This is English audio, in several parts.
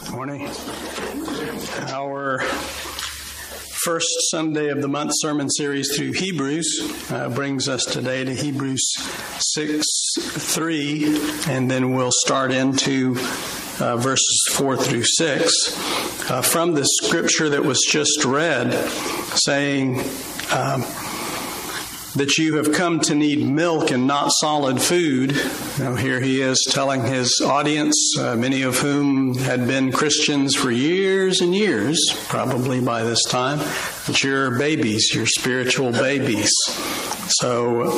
Morning. Our first Sunday of the month sermon series through Hebrews brings us today to Hebrews 6:3, and then we'll start into verses 4 through 6 from the scripture that was just read, saying that you have come to need milk and not solid food. Now, here he is telling his audience, many of whom had been Christians for years and years, probably by this time, that you're babies, you're spiritual babies. So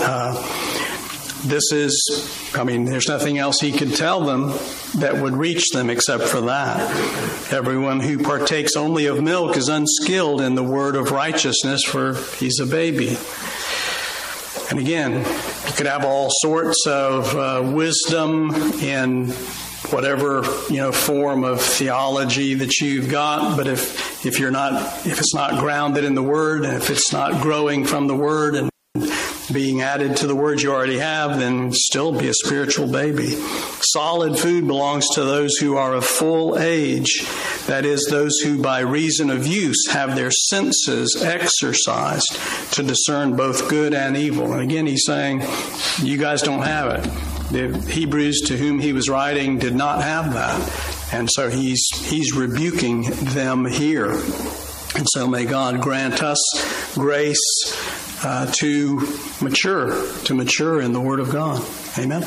there's nothing else he could tell them that would reach them except for that. Everyone who partakes only of milk is unskilled in the word of righteousness, for he's a baby. And again, you could have all sorts of wisdom in whatever form of theology that you've got, but if it's not grounded in the Word, and if it's not growing from the Word and being added to the Word you already have, then still be a spiritual baby. Solid food belongs to those who are of full age, that is, those who by reason of use have their senses exercised to discern both good and evil. And again, he's saying, you guys don't have it. The Hebrews to whom he was writing did not have that. And so he's rebuking them here. And so may God grant us grace to mature in the Word of God. Amen.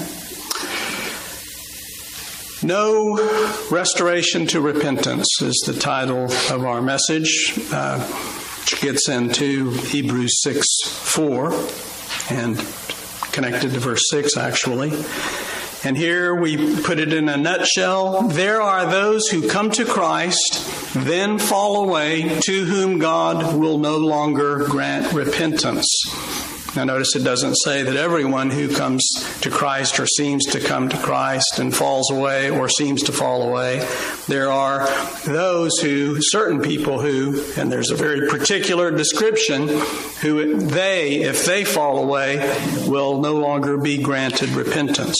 No restoration to repentance is the title of our message, which gets into Hebrews 6:4 and connected to verse 6, actually. And here we put it in a nutshell. There are those who come to Christ, then fall away, to whom God will no longer grant repentance. Now notice it doesn't say that everyone who comes to Christ or seems to come to Christ and falls away or seems to fall away. There are certain people who, and there's a very particular description, who if they fall away, will no longer be granted repentance.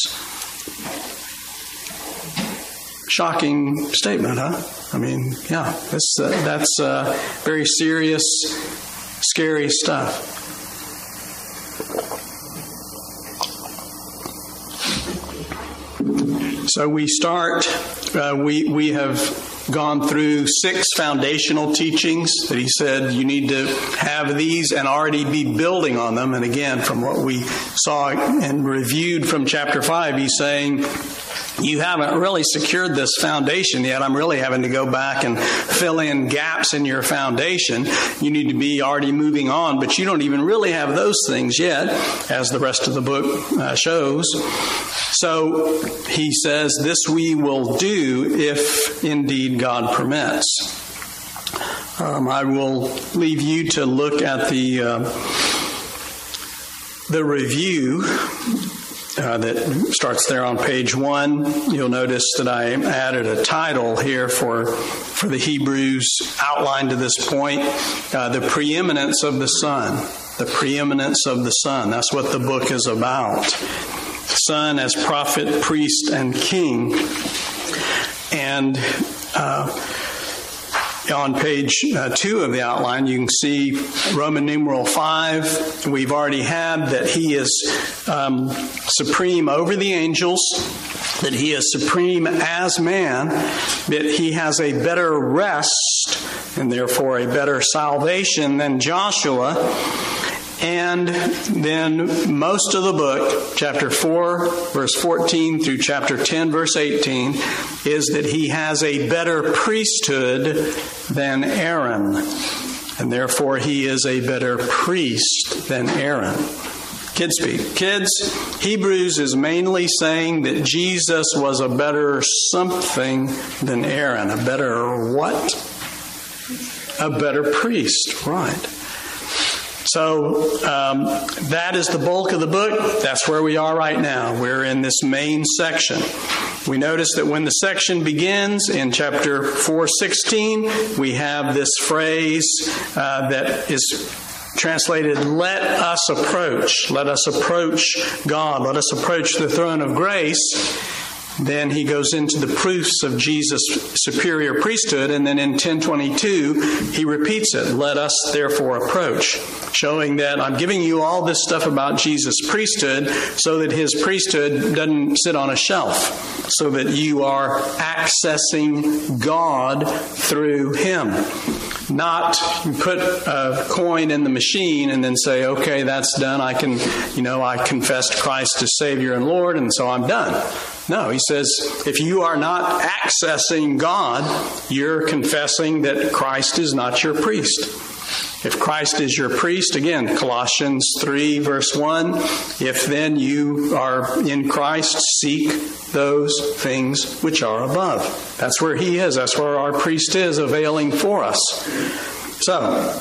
Shocking statement, huh? I mean, yeah, that's very serious, scary stuff. So we start, we have gone through 6 foundational teachings that he said you need to have these and already be building on them. And again, from what we saw and reviewed from chapter 5, he's saying, you haven't really secured this foundation yet. I'm really having to go back and fill in gaps in your foundation. You need to be already moving on, but you don't even really have those things yet, as the rest of the book shows. So he says, this we will do if indeed God permits. I will leave you to look at the review that starts there on page 1. You'll notice that I added a title here for the Hebrews outline to this point, the preeminence of the Son. The preeminence of the Son. That's what the book is about. Son as prophet, priest, and king. And on page 2 of the outline, you can see Roman numeral 5. We've already had that he is supreme over the angels, that he is supreme as man, that he has a better rest and therefore a better salvation than Joshua. And then most of the book, chapter 4, verse 14 through chapter 10, verse 18, is that he has a better priesthood than Aaron. And therefore he is a better priest than Aaron. Kids speak. Kids, Hebrews is mainly saying that Jesus was a better something than Aaron. A better what? A better priest, right. So that is the bulk of the book. That's where we are right now. We're in this main section. We notice that when the section begins in chapter 4:16, we have this phrase that is translated, let us approach. Let us approach God. Let us approach the throne of grace. Then he goes into the proofs of Jesus' superior priesthood, and then in 10:22, he repeats it, let us therefore approach, showing that I'm giving you all this stuff about Jesus' priesthood so that his priesthood doesn't sit on a shelf, so that you are accessing God through him. Not you put a coin in the machine and then say, okay, that's done. I confessed Christ as Savior and Lord, and so I'm done. No, he says, if you are not accessing God, you're confessing that Christ is not your priest. If Christ is your priest, again, Colossians 3, verse 1, if then you are in Christ, seek those things which are above. That's where he is. That's where our priest is, availing for us. So,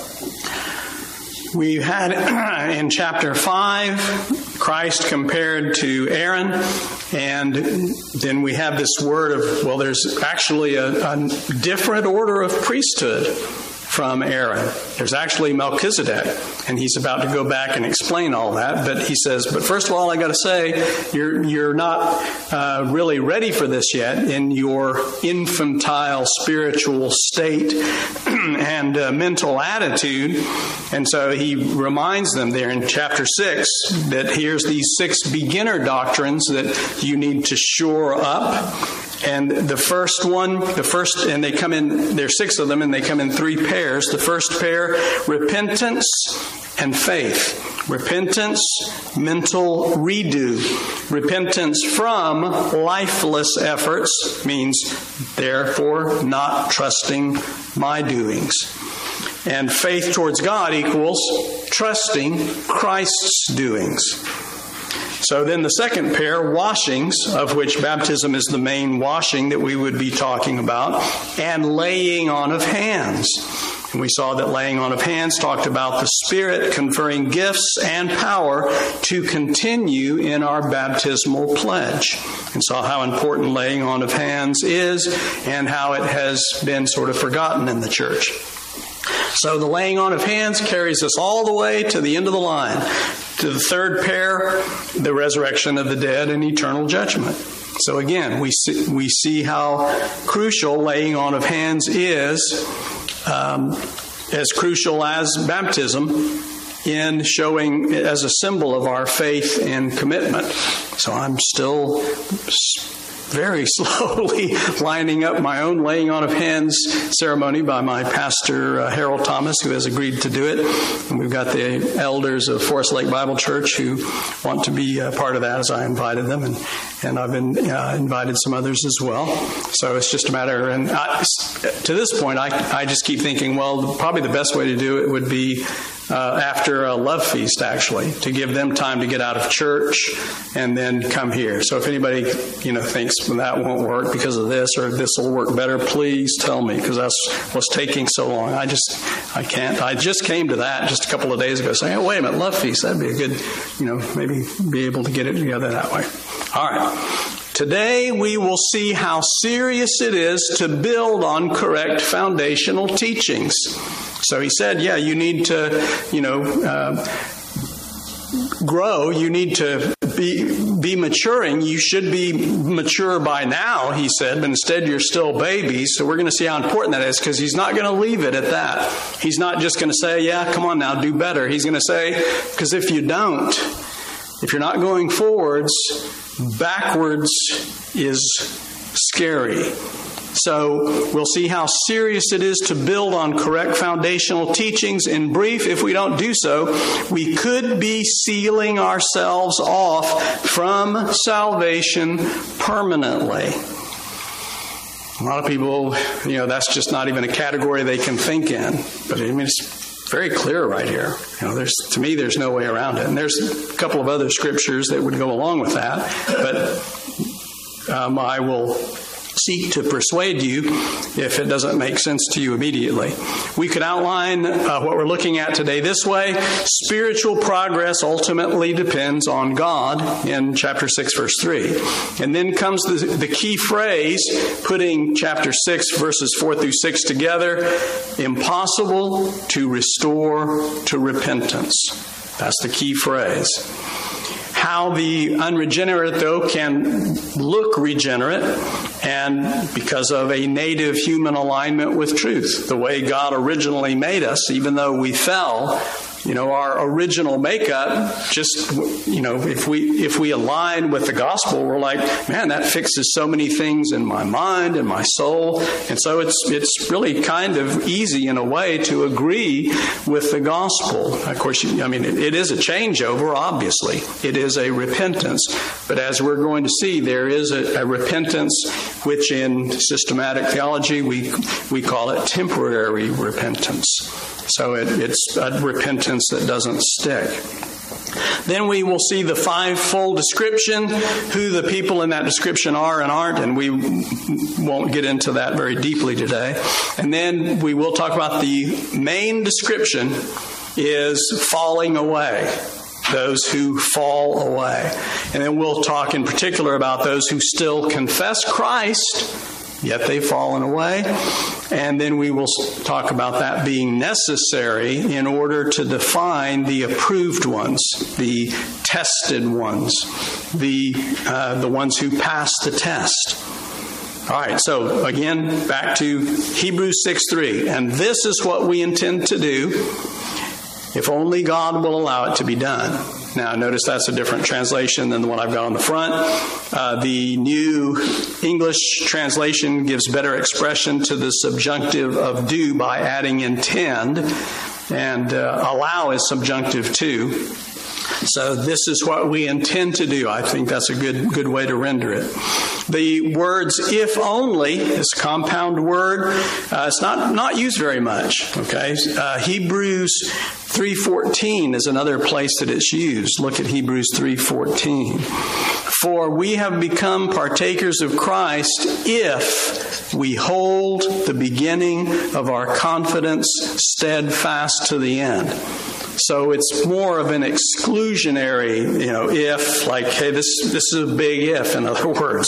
we had in chapter 5, Christ compared to Aaron, and then we have this word of, well, there's actually a different order of priesthood from Aaron. There's actually Melchizedek, and he's about to go back and explain all that. But he says, but first of all, I got to say, you're not really ready for this yet in your infantile spiritual state and mental attitude. And so he reminds them there in chapter 6 that here's these 6 beginner doctrines that you need to shore up. And the first, and they come in, there's 6 of them, and they come in 3 pairs. The first pair, repentance and faith. Repentance, mental redo. Repentance from lifeless efforts means, therefore, not trusting my doings. And faith towards God equals trusting Christ's doings. So then the second pair, washings, of which baptism is the main washing that we would be talking about, and laying on of hands. And we saw that laying on of hands talked about the Spirit conferring gifts and power to continue in our baptismal pledge. And saw how important laying on of hands is and how it has been sort of forgotten in the church. So the laying on of hands carries us all the way to the end of the line. To the third pair, the resurrection of the dead and eternal judgment. So again, we see how crucial laying on of hands is, as crucial as baptism in showing as a symbol of our faith and commitment. So I'm still very slowly lining up my own laying on of hands ceremony by my pastor, Harold Thomas, who has agreed to do it. And we've got the elders of Forest Lake Bible Church who want to be a part of that as I invited them. And I've been invited some others as well. So it's just a matter, and to this point, I just keep thinking, well, probably the best way to do it would be after a love feast, actually, to give them time to get out of church and then come here. So if anybody, thinks that won't work because of this or this will work better, please tell me, because that's what's taking so long. I can't. I just came to that just a couple of days ago saying, oh, wait a minute, love feast, that'd be a good, maybe be able to get it together that way. All right. Today we will see how serious it is to build on correct foundational teachings. So he said, you need to, grow. You need to be maturing. You should be mature by now, he said, but instead you're still babies. So we're going to see how important that is, because he's not going to leave it at that. He's not just going to say, come on now, do better. He's going to say, because if you don't, if you're not going forwards, backwards is scary. So we'll see how serious it is to build on correct foundational teachings. In brief, if we don't do so, we could be sealing ourselves off from salvation permanently. A lot of people, that's just not even a category they can think in. But it's very clear right here. To me, there's no way around it. And there's a couple of other scriptures that would go along with that. But I will seek to persuade you if it doesn't make sense to you immediately. We could outline what we're looking at today this way. Spiritual progress ultimately depends on God in chapter 6, verse 3. And then comes the key phrase, putting chapter 6, verses 4 through 6 together, impossible to restore to repentance. That's the key phrase. how the unregenerate, though, can look regenerate, and because of a native human alignment with truth, the way God originally made us, even though we fell. Our original makeup, just, if we align with the gospel, we're like, man, that fixes so many things in my mind and my soul. And so it's really kind of easy in a way to agree with the gospel. Of course, it is a changeover, obviously. It is a repentance. But as we're going to see, there is a repentance which in systematic theology we call it temporary repentance. So it's a repentance that doesn't stick. Then we will see the fivefold description, who the people in that description are and aren't, and we won't get into that very deeply today. And then we will talk about the main description is falling away, those who fall away. And then we'll talk in particular about those who still confess Christ, yet they've fallen away. And then we will talk about that being necessary in order to define the approved ones, the tested ones, the ones who pass the test. All right, so again, back to Hebrews 6:3. And this is what we intend to do if only God will allow it to be done. Now, notice that's a different translation than the one I've got on the front. The New English translation gives better expression to the subjunctive of do by adding intend, and allow is subjunctive too. So this is what we intend to do. I think that's a good way to render it. The words "if only" is a compound word. It's not used very much. Okay, Hebrews 3:14 is another place that it's used. Look at Hebrews 3:14. For we have become partakers of Christ if we hold the beginning of our confidence steadfast to the end. So it's more of an exclusionary, if, like, hey, this is a big if, in other words.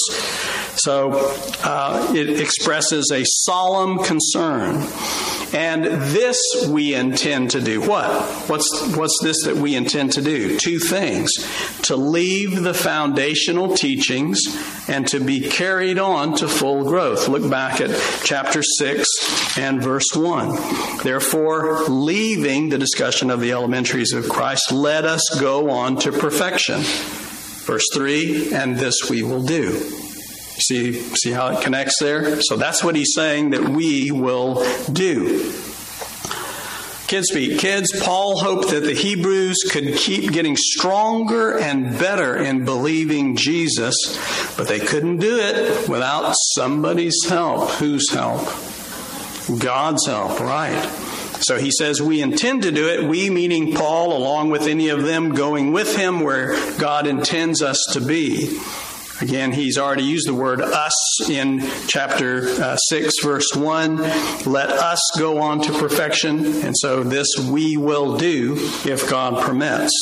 So it expresses a solemn concern. And this we intend to do. What? What's this that we intend to do? Two things. To leave the foundational teachings and to be carried on to full growth. Look back at chapter 6 and verse 1. Therefore, leaving the discussion of the elementaries of Christ, let us go on to perfection. Verse 3, and this we will do. See how it connects there? So that's what he's saying that we will do. Kids speak. Kids, Paul hoped that the Hebrews could keep getting stronger and better in believing Jesus, but they couldn't do it without somebody's help. Whose help? God's help, right. So he says we intend to do it, we meaning Paul, along with any of them going with him where God intends us to be. Again, he's already used the word us in chapter 6, verse 1. Let us go on to perfection. And so this we will do if God permits.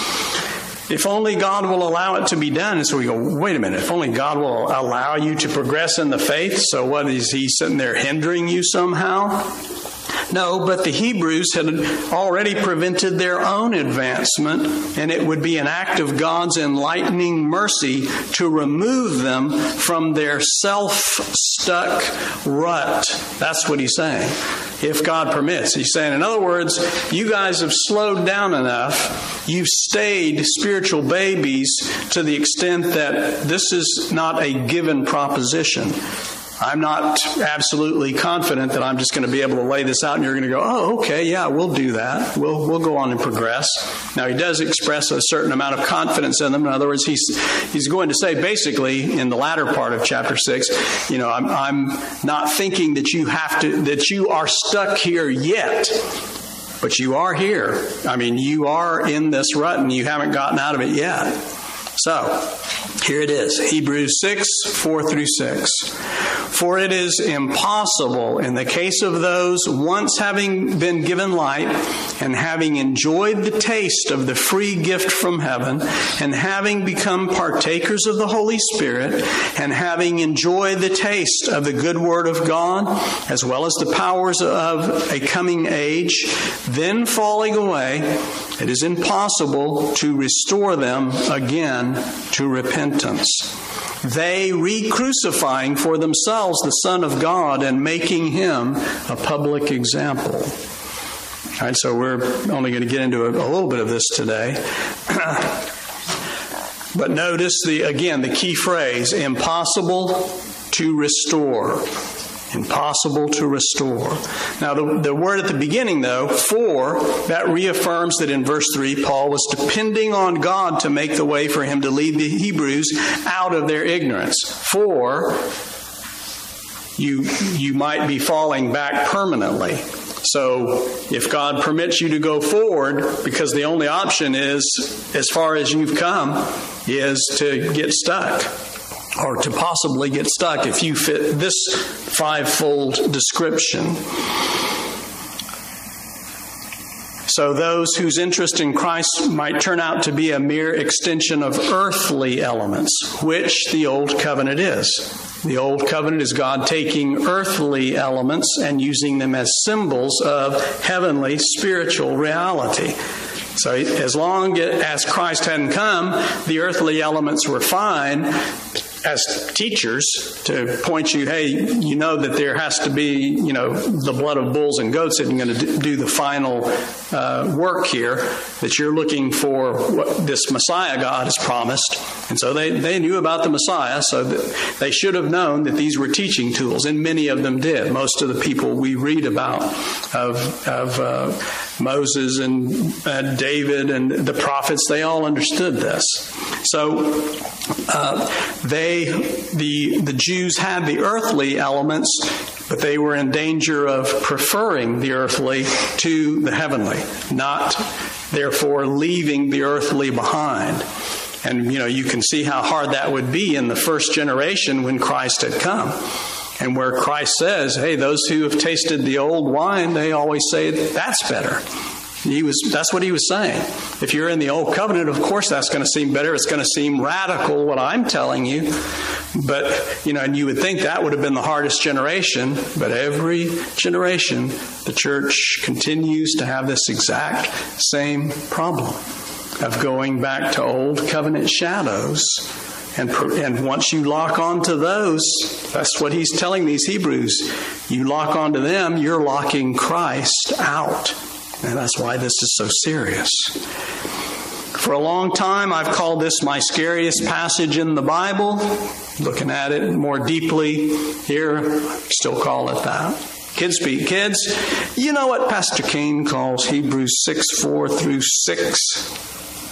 If only God will allow it to be done. And so we go, wait a minute, if only God will allow you to progress in the faith, so what, is he sitting there hindering you somehow? No, but the Hebrews had already prevented their own advancement, and it would be an act of God's enlightening mercy to remove them from their self-stuck rut. That's what he's saying. If God permits. He's saying, in other words, you guys have slowed down enough. You've stayed spiritual babies to the extent that this is not a given proposition. I'm not absolutely confident that I'm just going to be able to lay this out and you're going to go, oh, okay, yeah, we'll do that. We'll go on and progress. Now, he does express a certain amount of confidence in them. In other words, he's going to say basically in the latter part of chapter 6, I'm not thinking that you are stuck here yet, but you are here. I mean, you are in this rut and you haven't gotten out of it yet. So, here it is, Hebrews 6, 4 through 6. For it is impossible in the case of those once having been given light and having enjoyed the taste of the free gift from heaven and having become partakers of the Holy Spirit and having enjoyed the taste of the good word of God as well as the powers of a coming age, then falling away, it is impossible to restore them again to repentance. They re-crucifying for themselves the Son of God and making him a public example. All right, so we're only going to get into a little bit of this today. But notice, the key phrase, impossible to restore. Impossible to restore. Now, the word at the beginning, though, for, that reaffirms that in verse 3, Paul was depending on God to make the way for him to lead the Hebrews out of their ignorance. For, you might be falling back permanently. So, if God permits you to go forward, because the only option is, as far as you've come, is to get stuck. Or to possibly get stuck if you fit this fivefold description. So those whose interest in Christ might turn out to be a mere extension of earthly elements, which the Old Covenant is. The Old Covenant is God taking earthly elements and using them as symbols of heavenly spiritual reality. So as long as Christ hadn't come, the earthly elements were fine as teachers to point you, hey, you know that there has to be, the blood of bulls and goats isn't going to do the final work here, that you're looking for what this Messiah God has promised. And so they knew about the Messiah, so that they should have known that these were teaching tools, and many of them did. Most of the people we read about of Moses and David and the prophets, they all understood this. So the Jews had the earthly elements, but they were in danger of preferring the earthly to the heavenly, not therefore leaving the earthly behind. And, you can see how hard that would be in the first generation when Christ had come. And where Christ says, hey, those who have tasted the old wine, they always say that's better. That's what he was saying. If you're in the old covenant, of course that's going to seem better. It's going to seem radical, what I'm telling you. But, and you would think that would have been the hardest generation. But every generation, the church continues to have this exact same problem of going back to old covenant shadows. And once you lock onto those, that's what he's telling these Hebrews. You lock onto them, you're locking Christ out. And that's why this is so serious. For a long time, I've called this my scariest passage in the Bible. Looking at it more deeply here, I still call it that. Kids speak. Kids, you know what Pastor Kane calls Hebrews 6:4 through 6?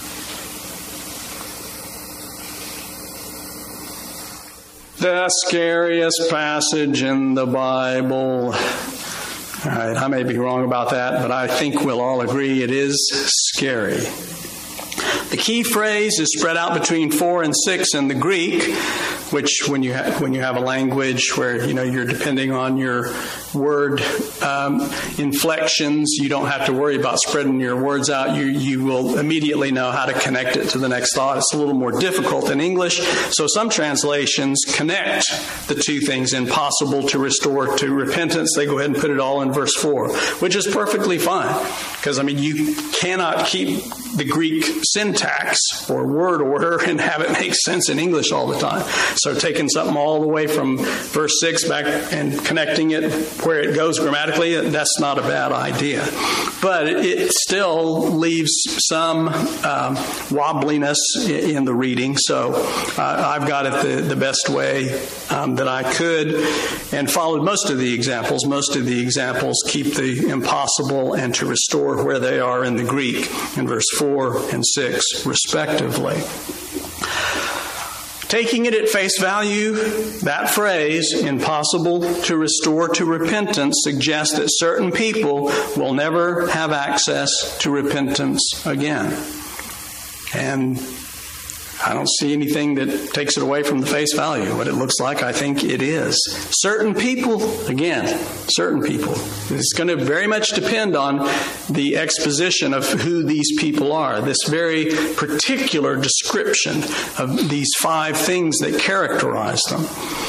The scariest passage in the Bible. All right, I may be wrong about that, but I think we'll all agree it is scary. The key phrase is spread out between 4 and 6 in the Greek, which when you have a language where you're depending on your word inflections, you don't have to worry about spreading your words out. You will immediately know how to connect it to the next thought. It's a little more difficult in English, so some translations connect the two things, impossible to restore to repentance. They go ahead and put it all in verse 4, which is perfectly fine, because you cannot keep the Greek syntax or word order and have it make sense in English all the time. So taking something all the way from verse 6 back and connecting it where it goes grammatically, that's not a bad idea. But it still leaves some wobbliness in the reading. So I've got it the best way that I could and followed most of the examples. Most of the examples keep the impossible and to restore where they are in the Greek in verse 4 and 6, respectively. Taking it at face value, that phrase, impossible to restore to repentance, suggests that certain people will never have access to repentance again. And I don't see anything that takes it away from the face value. What it looks like, I think it is. Certain people, it's going to very much depend on the exposition of who these people are. This very particular description of these 5 things that characterize them.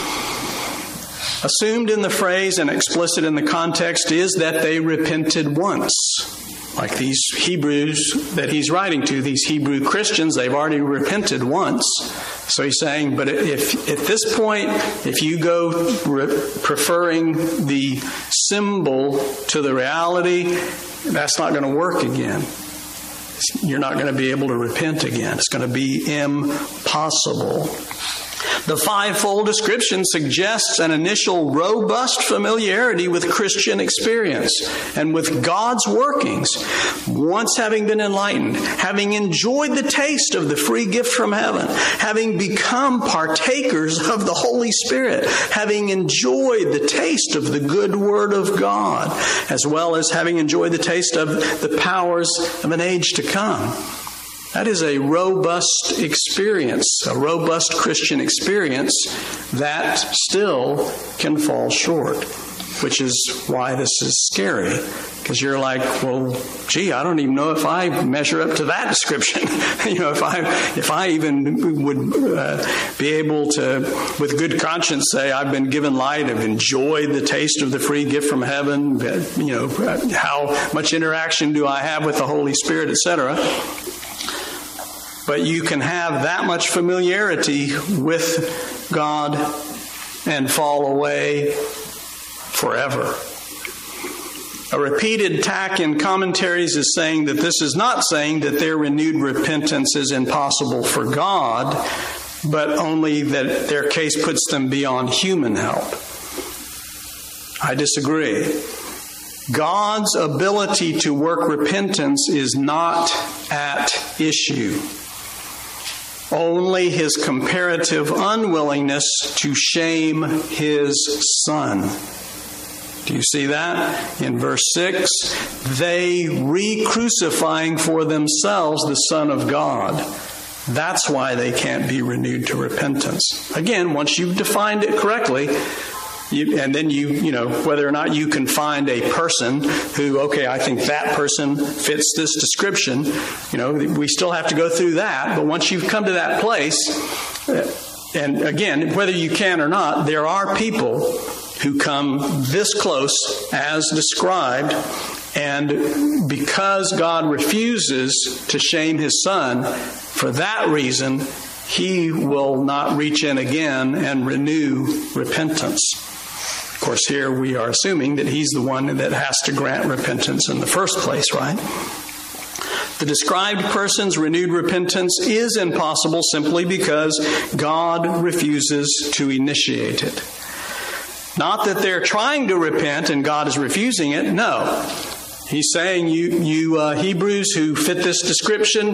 Assumed in the phrase and explicit in the context is that they repented once. Like these Hebrews that he's writing to, these Hebrew Christians, they've already repented once. So he's saying, but if at this point, if you go preferring the symbol to the reality, that's not going to work again. You're not going to be able to repent again. It's going to be impossible. The 5-fold description suggests an initial robust familiarity with Christian experience and with God's workings. Once having been enlightened, having enjoyed the taste of the free gift from heaven, having become partakers of the Holy Spirit, having enjoyed the taste of the good Word of God, as well as having enjoyed the taste of the powers of an age to come. That is a robust experience, a robust Christian experience that still can fall short, which is why this is scary. Because you're like, well, gee, I don't even know if I measure up to that description. If I even would be able to, with good conscience, say I've been given light, I've enjoyed the taste of the free gift from heaven. How much interaction do I have with the Holy Spirit, etc. But you can have that much familiarity with God and fall away forever. A repeated tack in commentaries is saying that this is not saying that their renewed repentance is impossible for God, but only that their case puts them beyond human help. I disagree. God's ability to work repentance is not at issue. Only his comparative unwillingness to shame his Son. Do you see that? In verse 6, they re-crucifying for themselves the Son of God. That's why they can't be renewed to repentance. Again, once you've defined it correctly, and then whether or not you can find a person who, okay, I think that person fits this description, we still have to go through that. But once you've come to that place, and again, whether you can or not, there are people who come this close as described, and because God refuses to shame his Son, for that reason, he will not reach in again and renew repentance. Of course, here we are assuming that he's the one that has to grant repentance in the first place, right? The described person's renewed repentance is impossible simply because God refuses to initiate it. Not that they're trying to repent and God is refusing it. No. He's saying, you Hebrews who fit this description,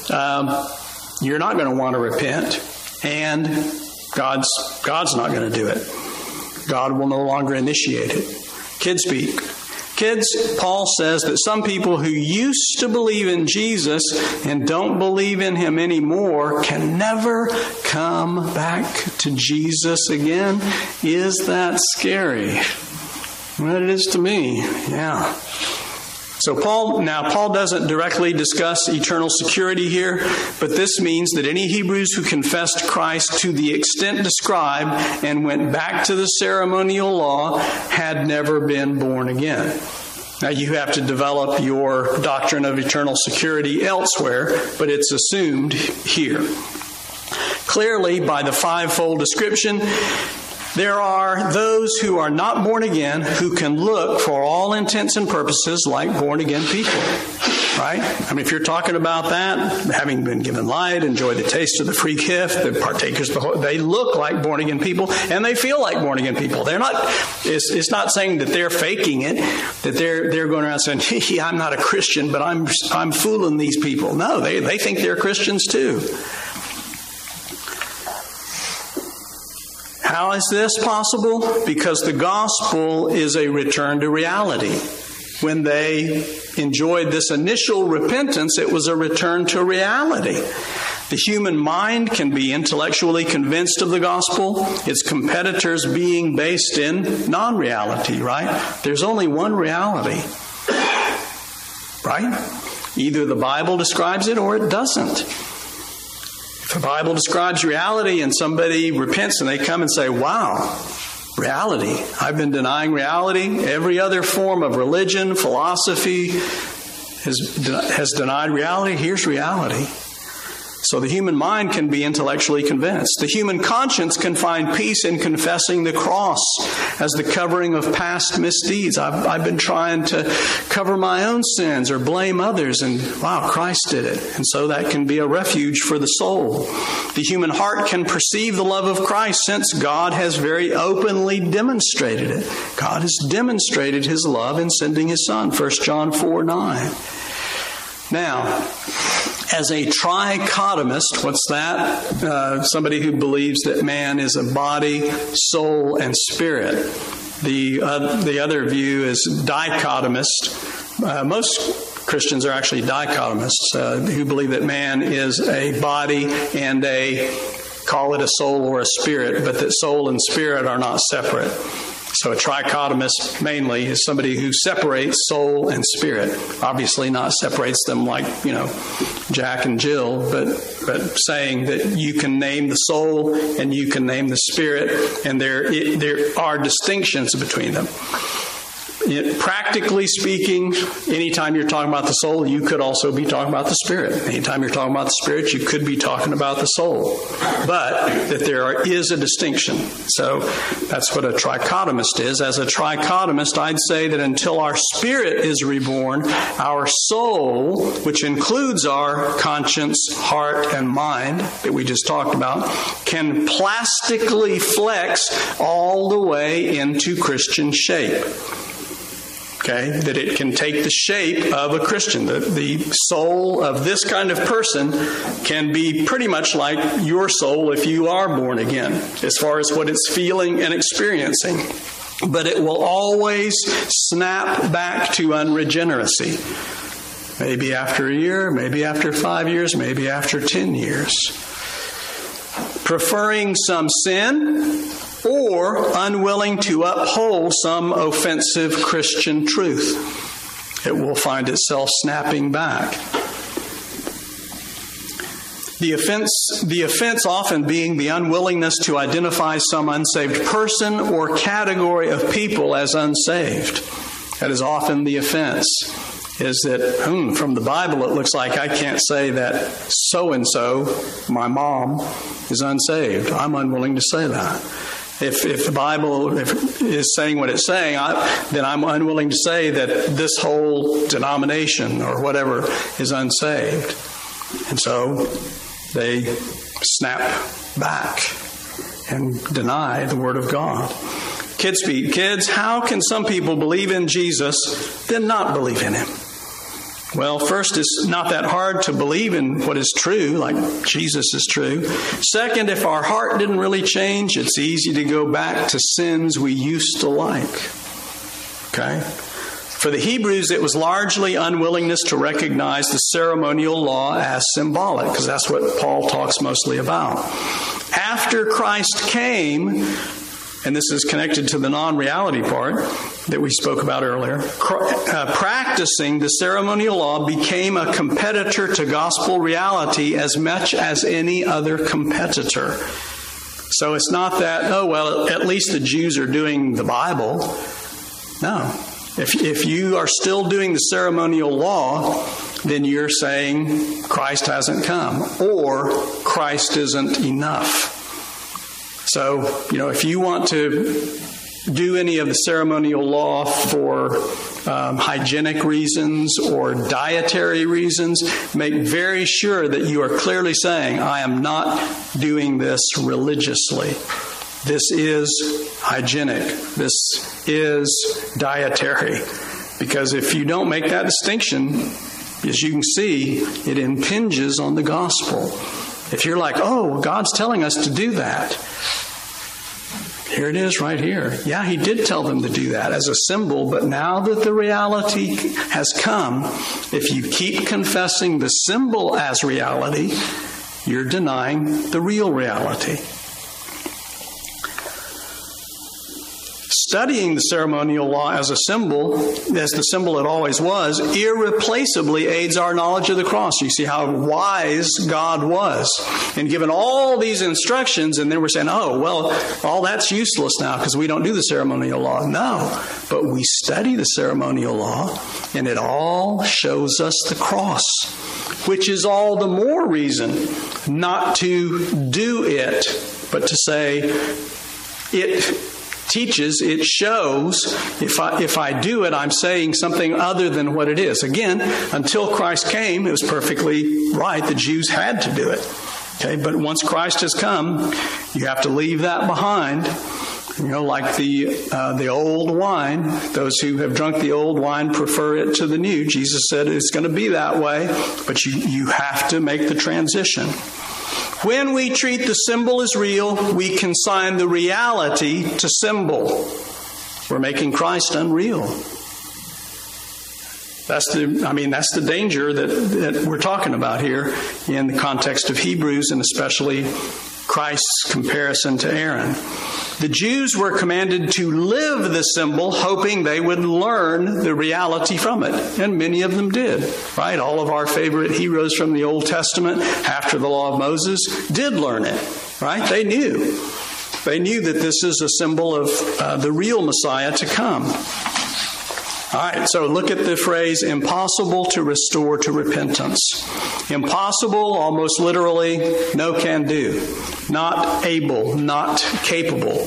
you're not going to want to repent. And God's not going to do it. God will no longer initiate it. Kids speak. Kids, Paul says that some people who used to believe in Jesus and don't believe in him anymore can never come back to Jesus again. Is that scary? Well, it is to me. Yeah. So Paul doesn't directly discuss eternal security here, but this means that any Hebrews who confessed Christ to the extent described and went back to the ceremonial law had never been born again. Now you have to develop your doctrine of eternal security elsewhere, but it's assumed here. Clearly, by the 5-fold description, there are those who are not born again who can look for all intents and purposes like born again people, right? I mean, if you're talking about that, having been given light, enjoy the taste of the free gift, the partakers, they look like born again people and they feel like born again people. They're not. It's not saying that they're faking it, that they're going around saying, "Yeah, I'm not a Christian, but I'm fooling these people." No, they think they're Christians too. How is this possible? Because the gospel is a return to reality. When they enjoyed this initial repentance, it was a return to reality. The human mind can be intellectually convinced of the gospel, its competitors being based in non-reality, right? There's only one reality, right? Either the Bible describes it or it doesn't. If the Bible describes reality and somebody repents and they come and say, wow, reality. I've been denying reality. Every other form of religion, philosophy has denied reality. Here's reality. So the human mind can be intellectually convinced. The human conscience can find peace in confessing the cross as the covering of past misdeeds. I've been trying to cover my own sins or blame others, and wow, Christ did it. And so that can be a refuge for the soul. The human heart can perceive the love of Christ since God has very openly demonstrated it. God has demonstrated His love in sending His Son, 1 John 4:9. Now, as a trichotomist, what's that? Somebody who believes that man is a body, soul, and spirit. The other view is dichotomist. Most Christians are actually dichotomists who believe that man is a body and call it a soul or a spirit, but that soul and spirit are not separate. So a trichotomist mainly is somebody who separates soul and spirit. Obviously not separates them like, Jack and Jill, but saying that you can name the soul and you can name the spirit, and there are distinctions between them. Practically speaking, anytime you're talking about the soul, you could also be talking about the spirit. Anytime you're talking about the spirit, you could be talking about the soul. But that there is a distinction. So that's what a trichotomist is. As a trichotomist, I'd say that until our spirit is reborn, our soul, which includes our conscience, heart, and mind that we just talked about, can plastically flex all the way into Christian shape. Okay, that it can take the shape of a Christian. The soul of this kind of person can be pretty much like your soul if you are born again, as far as what it's feeling and experiencing. But it will always snap back to unregeneracy. Maybe after a year, maybe after 5 years, maybe after 10 years. Preferring some sin, or unwilling to uphold some offensive Christian truth. It will find itself snapping back. The offense often being the unwillingness to identify some unsaved person or category of people as unsaved. That is often the offense, is that, from the Bible, it looks like I can't say that so-and-so, my mom, is unsaved. I'm unwilling to say that. If the Bible is saying what it's saying, then I'm unwilling to say that this whole denomination or whatever is unsaved. And so they snap back and deny the Word of God. Kids speak. Kids, how can some people believe in Jesus then not believe in Him? Well, first, it's not that hard to believe in what is true, like Jesus is true. Second, if our heart didn't really change, it's easy to go back to sins we used to like. Okay? For the Hebrews, it was largely unwillingness to recognize the ceremonial law as symbolic, because that's what Paul talks mostly about. After Christ came, and this is connected to the non-reality part that we spoke about earlier, practicing the ceremonial law became a competitor to gospel reality as much as any other competitor. So it's not that, at least the Jews are doing the Bible. No. If you are still doing the ceremonial law, then you're saying Christ hasn't come or Christ isn't enough. So, if you want to do any of the ceremonial law for hygienic reasons or dietary reasons, make very sure that you are clearly saying, I am not doing this religiously. This is hygienic. This is dietary. Because if you don't make that distinction, as you can see, it impinges on the gospel. If you're like, God's telling us to do that. Here it is right here. Yeah, He did tell them to do that as a symbol, but now that the reality has come, if you keep confessing the symbol as reality, you're denying the real reality. Studying the ceremonial law as a symbol, as the symbol it always was, irreplaceably aids our knowledge of the cross. You see how wise God was. And given all these instructions, and then we're saying, oh, well, all that's useless now because we don't do the ceremonial law. No, but we study the ceremonial law, and it all shows us the cross, which is all the more reason not to do it, but to say it teaches, it shows, if I do it, I'm saying something other than what it is. Again, until Christ came, it was perfectly right. The Jews had to do it. Okay, but once Christ has come, you have to leave that behind. You know, like the old wine, those who have drunk the old wine prefer it to the new. Jesus said it's going to be that way, but you have to make the transition. When we treat the symbol as real, we consign the reality to symbol. We're making Christ unreal. That's the danger that we're talking about here in the context of Hebrews, and especially Christ's comparison to Aaron. The Jews were commanded to live the symbol, hoping they would learn the reality from it. And many of them did, right? All of our favorite heroes from the Old Testament after the law of Moses did learn it, right? They knew. They knew that this is a symbol of the real Messiah to come. All right, so look at the phrase, impossible to restore to repentance. Impossible, almost literally, no can do. Not able, not capable.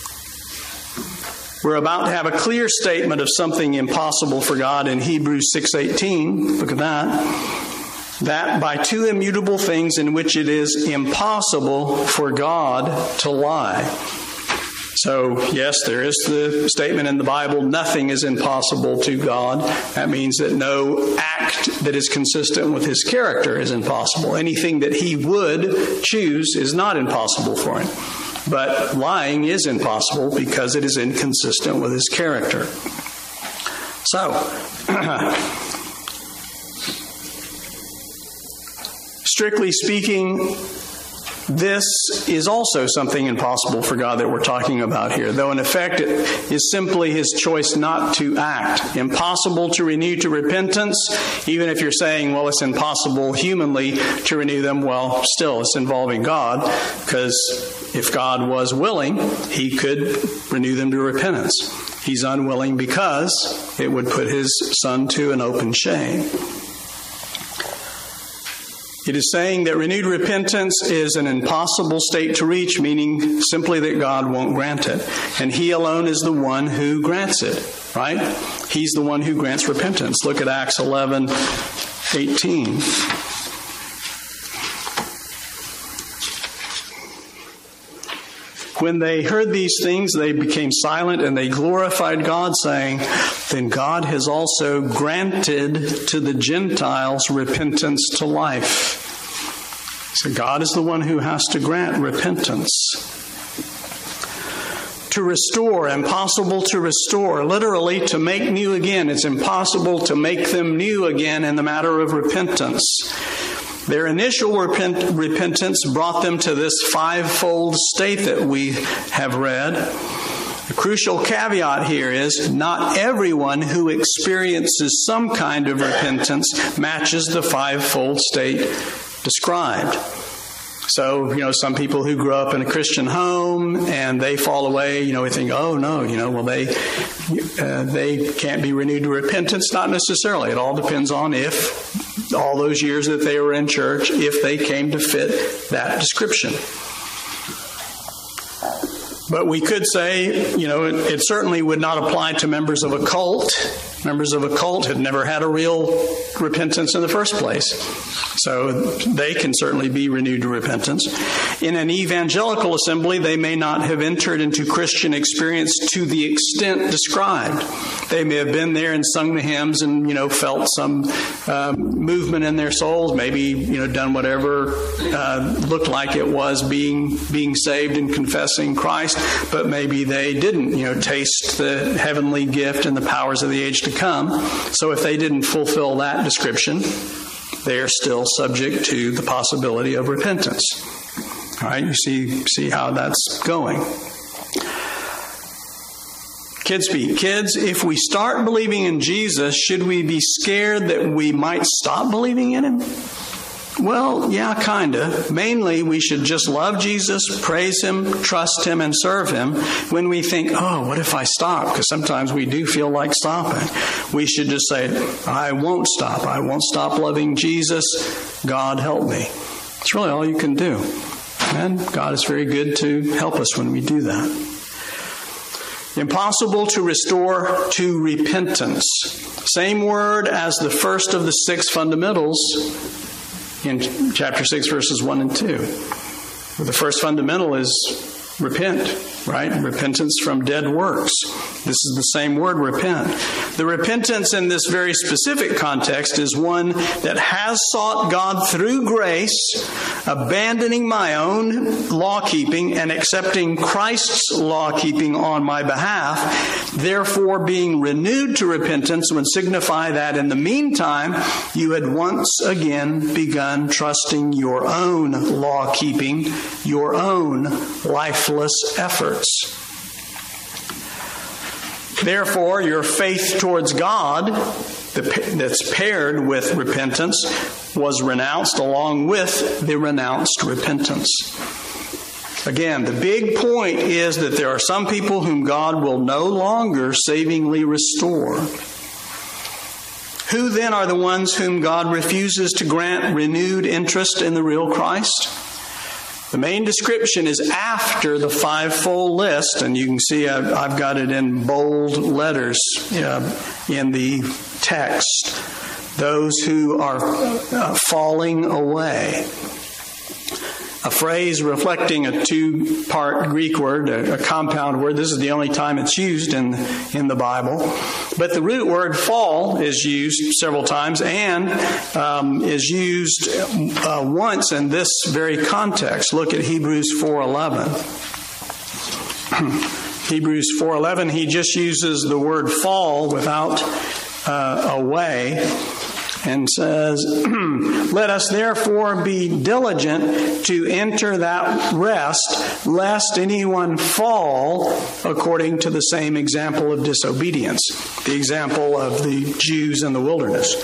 We're about to have a clear statement of something impossible for God in Hebrews 6:18. Look at that. That by two immutable things in which it is impossible for God to lie. So, yes, there is the statement in the Bible, nothing is impossible to God. That means that no act that is consistent with His character is impossible. Anything that He would choose is not impossible for Him. But lying is impossible because it is inconsistent with His character. So, strictly speaking, this is also something impossible for God that we're talking about here, though in effect it is simply His choice not to act. Impossible to renew to repentance, even if you're saying, well, it's impossible humanly to renew them, well, still it's involving God, because if God was willing, He could renew them to repentance. He's unwilling because it would put His Son to an open shame. It is saying that renewed repentance is an impossible state to reach, meaning simply that God won't grant it. And He alone is the one who grants it, right? He's the one who grants repentance. Look at Acts 11:18. When they heard these things, they became silent and they glorified God, saying, then God has also granted to the Gentiles repentance to life. So God is the one who has to grant repentance. To restore, impossible to restore, literally to make new again. It's impossible to make them new again in the matter of repentance. Their initial repentance brought them to this fivefold state that we have read. The crucial caveat here is not everyone who experiences some kind of repentance matches the fivefold state described. So, some people who grow up in a Christian home and they fall away, we think, oh no, they can't be renewed to repentance. Not necessarily. It all depends on if all those years that they were in church, if they came to fit that description. But we could say, it certainly would not apply to members of a cult. Members of a cult had never had a real repentance in the first place. So they can certainly be renewed to repentance. In an evangelical assembly, they may not have entered into Christian experience to the extent described. They may have been there and sung the hymns and, felt some movement in their souls, maybe, done whatever looked like it was being saved and confessing Christ, but maybe they didn't, taste the heavenly gift and the powers of the age to come. So if they didn't fulfill that description, they are still subject to the possibility of repentance. All right, you see how that's going. Kids speak. Kids, if we start believing in Jesus, should we be scared that we might stop believing in him? Well, yeah, kind of. Mainly, we should just love Jesus, praise him, trust him, and serve him. When we think, oh, what if I stop? Because sometimes we do feel like stopping. We should just say, I won't stop. I won't stop loving Jesus. God help me. It's really all you can do. And God is very good to help us when we do that. Impossible to restore to repentance. Same word as the first of the 6 fundamentals in chapter 6, verses 1 and 2. The first fundamental is repent, right? Repentance from dead works. This is the same word, repent. The repentance in this very specific context is one that has sought God through grace, abandoning my own law-keeping and accepting Christ's law-keeping on my behalf. Therefore, being renewed to repentance would signify that in the meantime, you had once again begun trusting your own law-keeping, your own lifeless efforts. Therefore, your faith towards God, that's paired with repentance, was renounced along with the renounced repentance. Again, the big point is that there are some people whom God will no longer savingly restore. Who then are the ones whom God refuses to grant renewed interest in the real Christ? The main description is after the 5-fold list, and you can see I've got it in bold letters in the text. Those who are falling away. A phrase reflecting a 2-part Greek word, a compound word. This is the only time it's used in the Bible. But the root word fall is used several times and is used once in this very context. Look at Hebrews 4:11. Hebrews 4:11, he just uses the word fall without away. And says, let us therefore be diligent to enter that rest, lest anyone fall according to the same example of disobedience, the example of the Jews in the wilderness.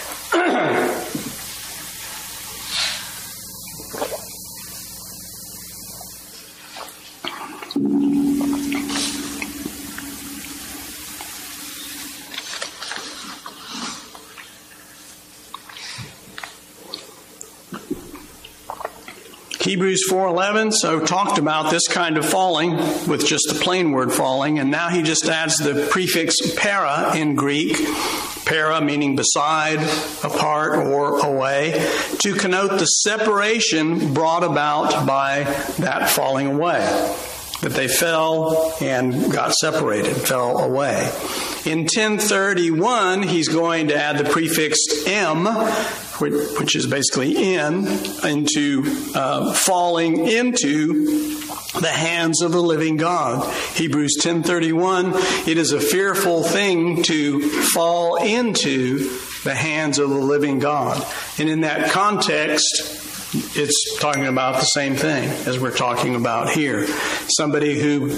Hebrews 4:11, so talked about this kind of falling with just the plain word falling, and now he just adds the prefix para in Greek, para meaning beside, apart, or away, to connote the separation brought about by that falling away. That they fell and got separated, fell away. In 1031, he's going to add the prefix m, which is basically into falling into the hands of the living God. Hebrews 10:31, it is a fearful thing to fall into the hands of the living God. And in that context, it's talking about the same thing as we're talking about here. Somebody who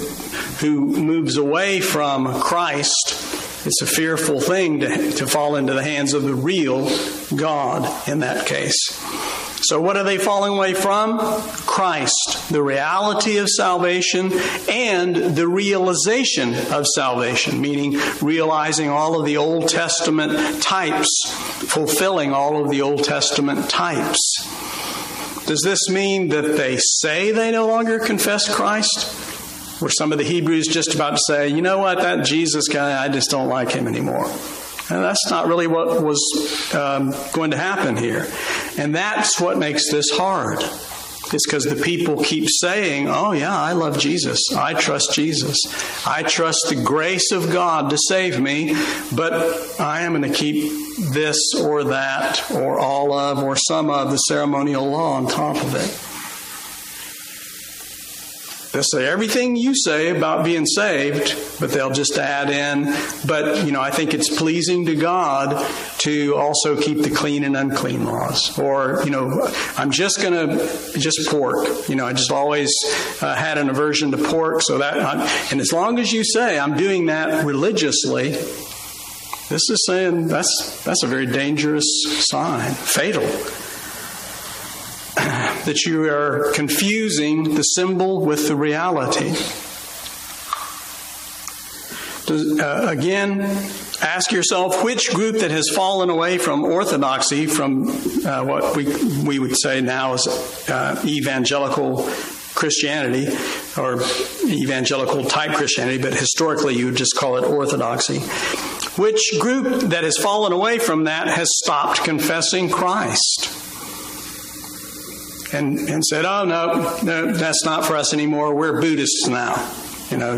moves away from Christ, it's a fearful thing to fall into the hands of the real God in that case. So what are they falling away from? Christ, the reality of salvation and the realization of salvation, meaning realizing all of the Old Testament types, fulfilling all of the Old Testament types. Does this mean that they say they no longer confess Christ? Were some of the Hebrews just about to say, you know what, that Jesus guy, I just don't like him anymore? And that's not really what was going to happen here. And that's what makes this hard. It's because the people keep saying, oh yeah, I love Jesus. I trust Jesus. I trust the grace of God to save me, but I am going to keep this or that or all of or some of the ceremonial law on top of it. They'll say everything you say about being saved, but they'll just add in, but, I think it's pleasing to God to also keep the clean and unclean laws. Or, I'm just pork. I just always had an aversion to pork. And as long as you say I'm doing that religiously, this is saying that's a very dangerous sign, fatal. That you are confusing the symbol with the reality. Again, ask yourself which group that has fallen away from orthodoxy, from what we would say now is evangelical Christianity, or evangelical type Christianity, but historically you would just call it orthodoxy. Which group that has fallen away from that has stopped confessing Christ? And said, oh, no, that's not for us anymore. We're Buddhists now. No,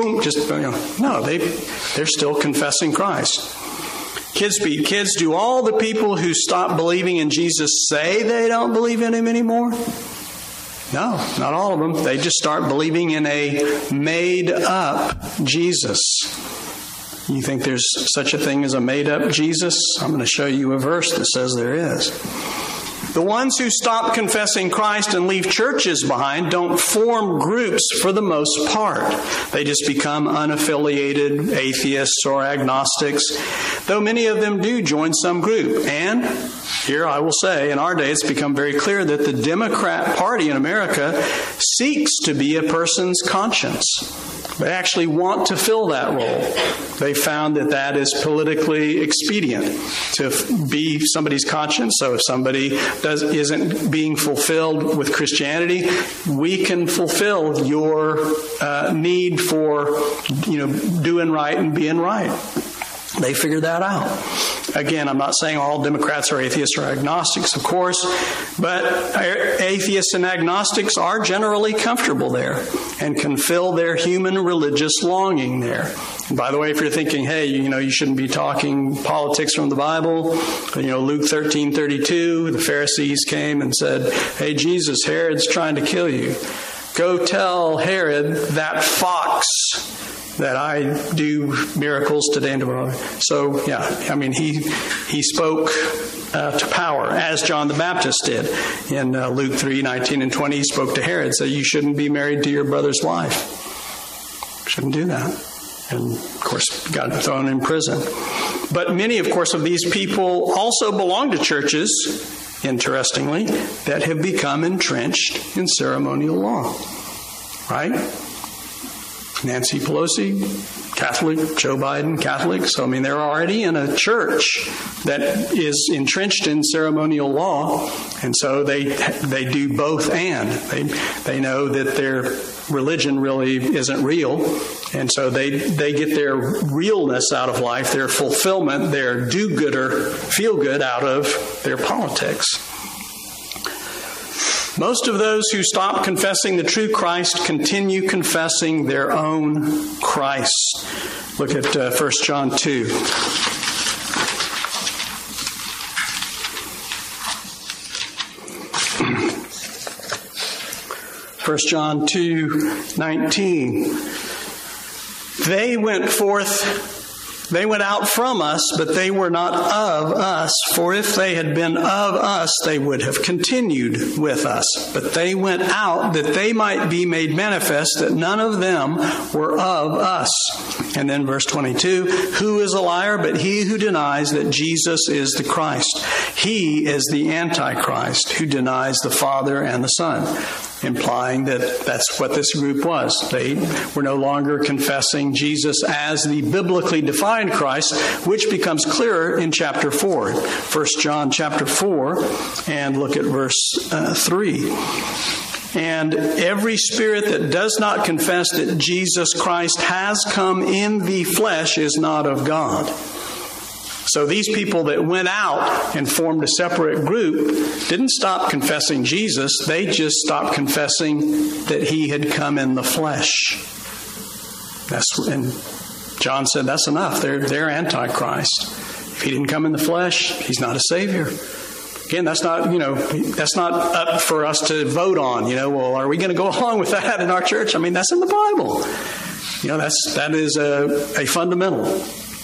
they're still confessing Christ. Kids, do all the people who stop believing in Jesus say they don't believe in Him anymore? No, not all of them. They just start believing in a made-up Jesus. You think there's such a thing as a made-up Jesus? I'm going to show you a verse that says there is. The ones who stop confessing Christ and leave churches behind don't form groups for the most part. They just become unaffiliated atheists or agnostics, though many of them do join some group. And here I will say, in our day, it's become very clear that the Democrat Party in America seeks to be a person's conscience. They actually want to fill that role. They found that is politically expedient to be somebody's conscience. So if somebody isn't being fulfilled with Christianity, we can fulfill your need for doing right and being right. They figured that out. Again, I'm not saying all Democrats are atheists or agnostics, of course, but atheists and agnostics are generally comfortable there and can fill their human religious longing there. And by the way, if you're thinking, hey, you shouldn't be talking politics from the Bible, Luke 13:32, the Pharisees came and said, hey, Jesus, Herod's trying to kill you. Go tell Herod that fox that I do miracles today and tomorrow. So, he spoke to power, as John the Baptist did. In Luke 3:19 and 20, he spoke to Herod, said, you shouldn't be married to your brother's wife. Shouldn't do that. And, of course, got thrown in prison. But many, of course, of these people also belong to churches, interestingly, that have become entrenched in ceremonial law. Right? Nancy Pelosi, Catholic. Joe Biden, Catholic. So, they're already in a church that is entrenched in ceremonial law. And so they do both and. They know that their religion really isn't real. And so they get their realness out of life, their fulfillment, their do-gooder, feel-good out of their politics. Most of those who stop confessing the true Christ continue confessing their own Christ. Look at 1 John 2. 1 John 2:19. They went out from us, but they were not of us. For if they had been of us, they would have continued with us. But they went out that they might be made manifest that none of them were of us. And then verse 22, who is a liar but he who denies that Jesus is the Christ? He is the Antichrist who denies the Father and the Son. Implying that that's what this group was. They were no longer confessing Jesus as the biblically defined Christ, which becomes clearer in chapter 4. 1 John chapter 4, and look at verse 3. And every spirit that does not confess that Jesus Christ has come in the flesh is not of God. So these people that went out and formed a separate group didn't stop confessing Jesus. They just stopped confessing that he had come in the flesh. And John said, that's enough. They're Antichrist. If he didn't come in the flesh, he's not a Savior. Again, that's not up for us to vote on. Well, are we going to go along with that in our church? I mean, that's in the Bible. That is a fundamental.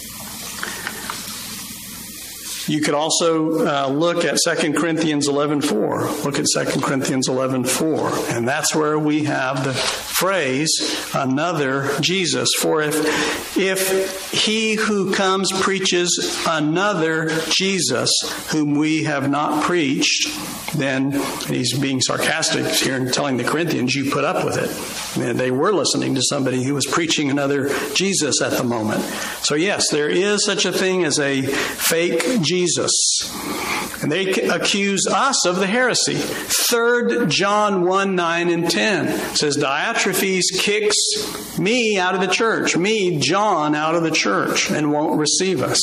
You could also look at 2 Corinthians 11:4. Look at 2 Corinthians 11:4. And that's where we have the phrase, another Jesus. For if he who comes preaches another Jesus whom we have not preached, then he's being sarcastic here and telling the Corinthians, you put up with it. And they were listening to somebody who was preaching another Jesus at the moment. So yes, there is such a thing as a fake Jesus. And they accuse us of the heresy. 3 John 1:9 and 10 says, Diotrephes kicks me out of the church, me, John, out of the church, and won't receive us.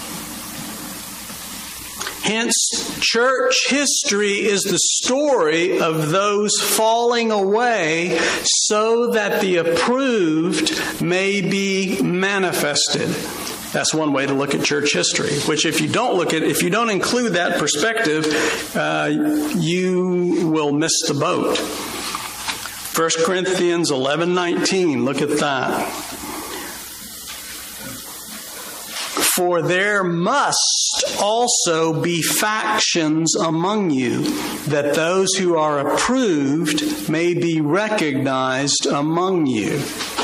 Hence, church history is the story of those falling away so that the approved may be manifested. That's one way to look at church history, which if you don't include that perspective, you will miss the boat. 1 Corinthians 11:19, look at that. For there must also be factions among you, that those who are approved may be recognized among you.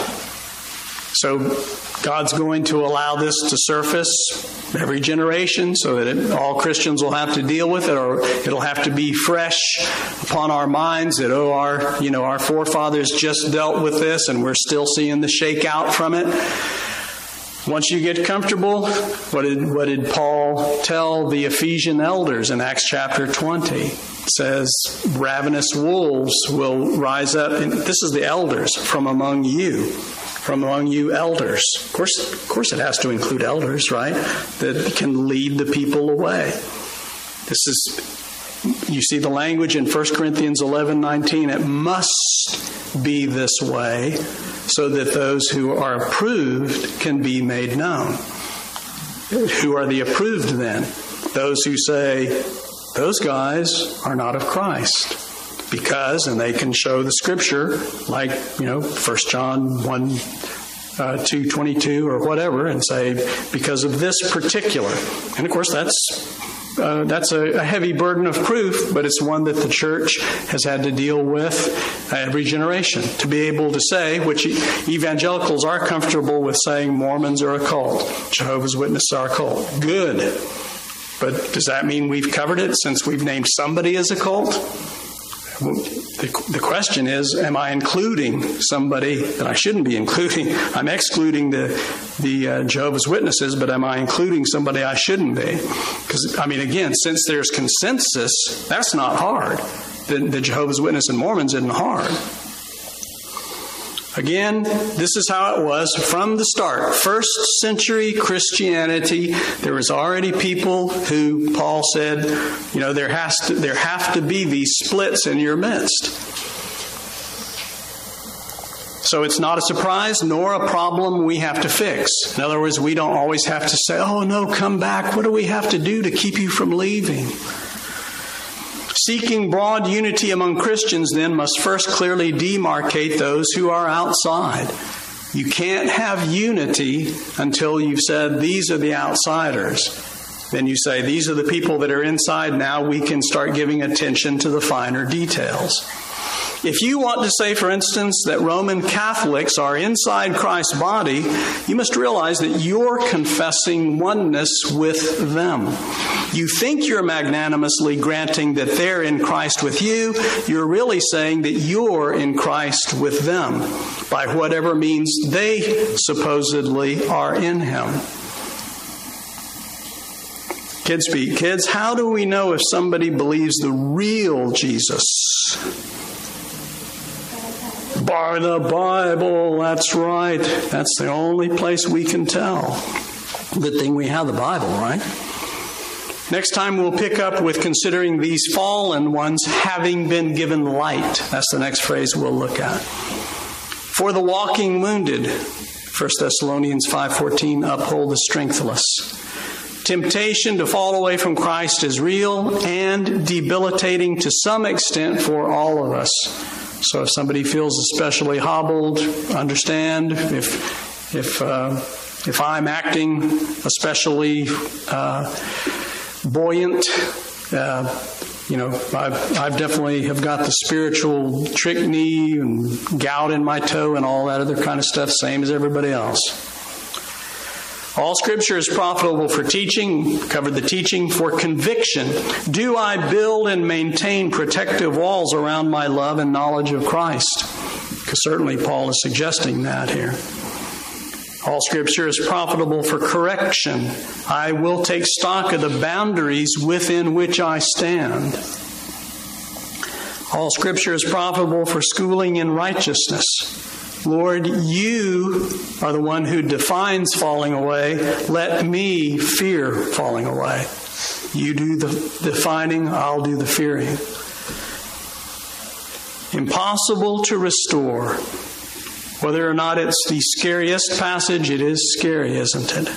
So God's going to allow this to surface every generation so that all Christians will have to deal with it, or it'll have to be fresh upon our minds that, our forefathers just dealt with this and we're still seeing the shakeout from it. Once you get comfortable, what did Paul tell the Ephesian elders in Acts chapter 20? It says, ravenous wolves will rise up. And this is the elders from among you elders. Of course it has to include elders, right? That can lead the people away. You see the language in 1 Corinthians 11:19. It must be this way so that those who are approved can be made known. Who are the approved then? Those who say, those guys are not of Christ. Because, and they can show the scripture, like, 1 John 1, 2:22 or whatever, and say, because of this particular. And of course, that's a heavy burden of proof, but it's one that the church has had to deal with every generation. To be able to say, which evangelicals are comfortable with saying Mormons are a cult, Jehovah's Witnesses are a cult. Good. But does that mean we've covered it since we've named somebody as a cult? The question is, am I including somebody that I shouldn't be including? I'm excluding the Jehovah's Witnesses, but am I including somebody I shouldn't be? Because, again, since there's consensus, that's not hard. The Jehovah's Witnesses and Mormons isn't hard. Again, this is how it was from the start. First century Christianity, there was already people who Paul said, there have to be these splits in your midst. So it's not a surprise nor a problem we have to fix. In other words, we don't always have to say, oh no, come back. What do we have to do to keep you from leaving? Seeking broad unity among Christians, then, must first clearly demarcate those who are outside. You can't have unity until you've said, these are the outsiders. Then you say, these are the people that are inside. Now we can start giving attention to the finer details. If you want to say, for instance, that Roman Catholics are inside Christ's body, you must realize that you're confessing oneness with them. You think you're magnanimously granting that they're in Christ with you. You're really saying that you're in Christ with them by whatever means they supposedly are in Him. Kids speak. Kids, how do we know if somebody believes the real Jesus? By the Bible, that's right. That's the only place we can tell. Good thing we have the Bible, right? Next time we'll pick up with considering these fallen ones having been given light. That's the next phrase we'll look at. For the walking wounded, 1 Thessalonians 5:14, uphold the strengthless. Temptation to fall away from Christ is real and debilitating to some extent for all of us. So if somebody feels especially hobbled, understand. If I'm acting especially buoyant, I've definitely have got the spiritual trick knee and gout in my toe and all that other kind of stuff, same as everybody else. All Scripture is profitable for teaching. Covered the teaching. For conviction. Do I build and maintain protective walls around my love and knowledge of Christ? Because certainly Paul is suggesting that here. All Scripture is profitable for correction. I will take stock of the boundaries within which I stand. All Scripture is profitable for schooling in righteousness. Lord, you are the one who defines falling away. Let me fear falling away. You do the defining, I'll do the fearing. Impossible to restore. Whether or not it's the scariest passage, it is scary, isn't it?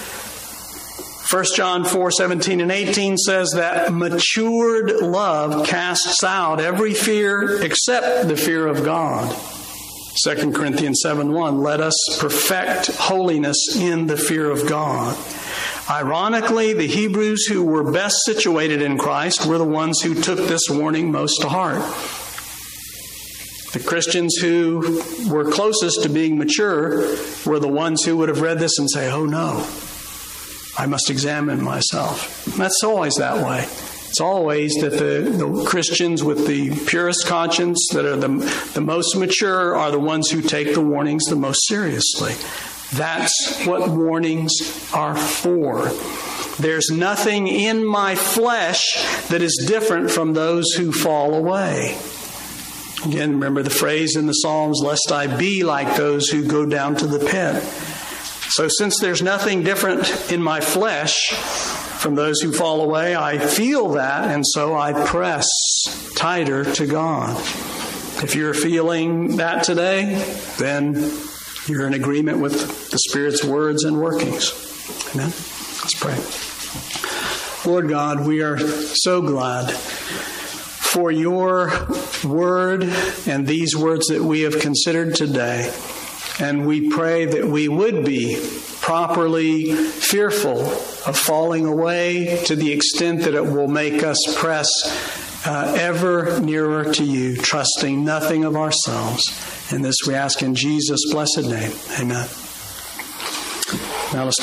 1 John 4:17 and 18 says that matured love casts out every fear except the fear of God. 2 Corinthians 7:1, let us perfect holiness in the fear of God. Ironically, the Hebrews who were best situated in Christ were the ones who took this warning most to heart. The Christians who were closest to being mature were the ones who would have read this and say, oh no, I must examine myself. And that's always that way. It's always that the Christians with the purest conscience, that are the most mature, are the ones who take the warnings the most seriously. That's what warnings are for. There's nothing in my flesh that is different from those who fall away. Again, remember the phrase in the Psalms, lest I be like those who go down to the pit. So since there's nothing different in my flesh from those who fall away, I feel that, and so I press tighter to God. If you're feeling that today, then you're in agreement with the Spirit's words and workings. Amen? Let's pray. Lord God, we are so glad for your word and these words that we have considered today. And we pray that we would be properly fearful of falling away to the extent that it will make us press ever nearer to you, trusting nothing of ourselves. And this we ask in Jesus' blessed name. Amen. Now let's